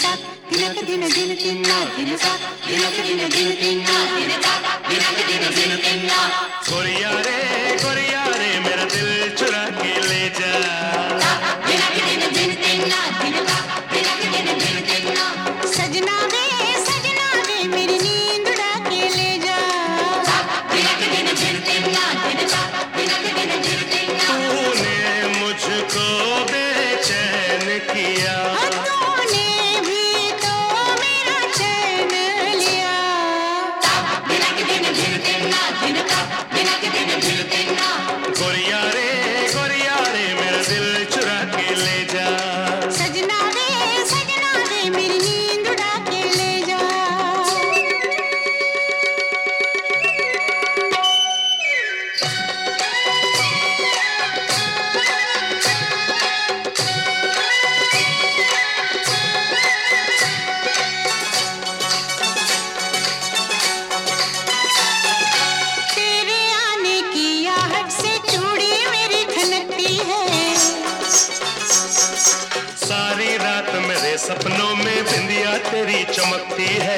गोरिया रे मेरा दिल चुरा के ले जा। सजना वे मेरी नींद उड़ा के ले जा। तूने मुझको बेचैन किया, तूने भी तो मेरा चैन लिया। गोरिया रे मेरा दिल चुरा के ले जा। सजना वे मेरी नींद उड़ा के ले जा। तेरे आने की आहट से चूड़ी मेरी खनकती है। सारी रात मेरे सपनों में बिंदिया तेरी चमकती है।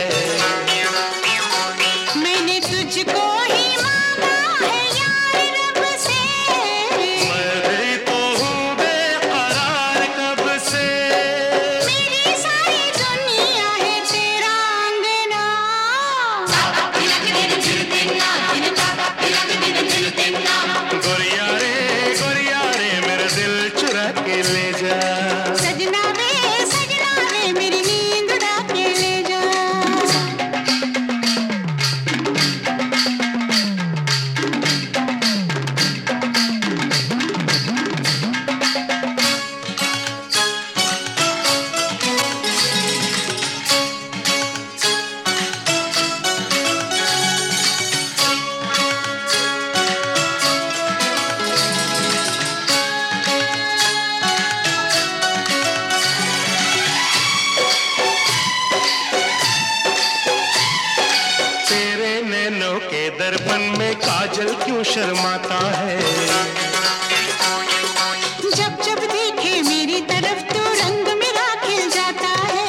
मैंने तुझको ही मांगा है यार रब से। मैं भी तो हूँ बेकरार कब से। मेरी सारी दुनिया है तेरा अंगना। गोरिया रे मेरा दिल चुरा के ले जा। सजना वे मेरी नींद उड़ा के ले जा। तेरे नैनों के दर्पण में काजल क्यों शर्माता है। जब जब देखे मेरी तरफ तो रंग मेरा खिल जाता है।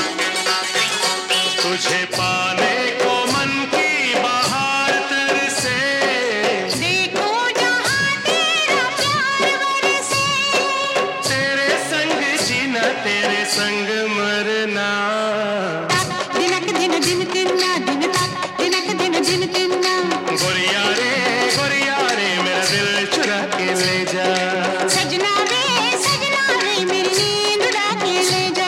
तुझे पाने को मन की बहार तरसे। देखो जहाँ तेरा प्यार बरसे। तेरे संग जीना तेरे संग मरना। दिनक दिन दिन तिन्ना दिन तक दिनक दिन दिन तिन्ना। गोरिया रे मेरा दिल चुरा के ले जा। सजना वे मेरी नींद उड़ा के ले जा।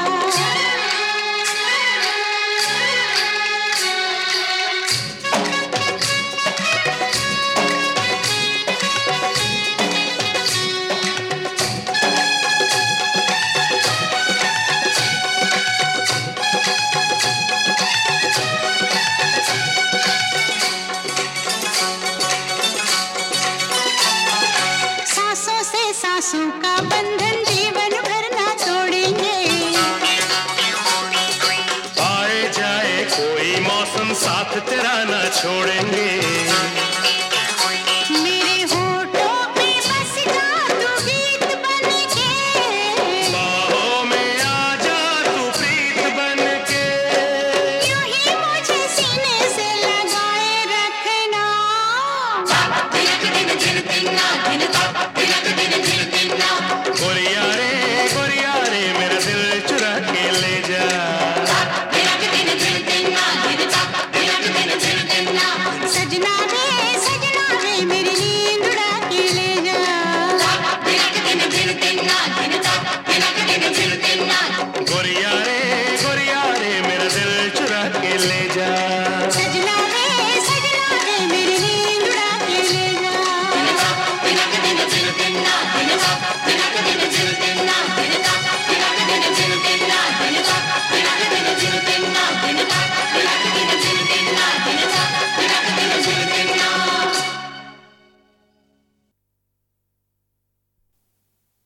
सांसों से सांसों का बंधन जीवन भर ना तोड़ेंगे। आए जाए कोई मौसम साथ तेरा न छोड़ेंगे।